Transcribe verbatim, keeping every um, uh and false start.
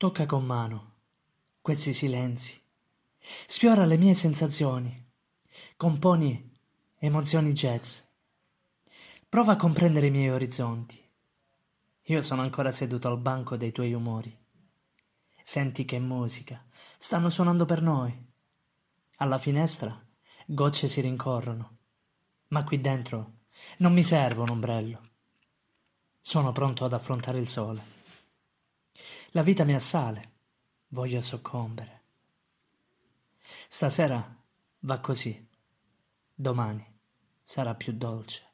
Tocca con mano questi silenzi, sfiora le mie sensazioni, componi emozioni jazz. Prova a comprendere i miei orizzonti. Io sono ancora seduto al banco dei tuoi umori. Senti che musica, stanno suonando per noi. Alla finestra gocce si rincorrono, ma qui dentro non mi serve un ombrello. Sono pronto ad affrontare il sole. La vita mi assale, voglio soccombere. Stasera va così, domani sarà più dolce.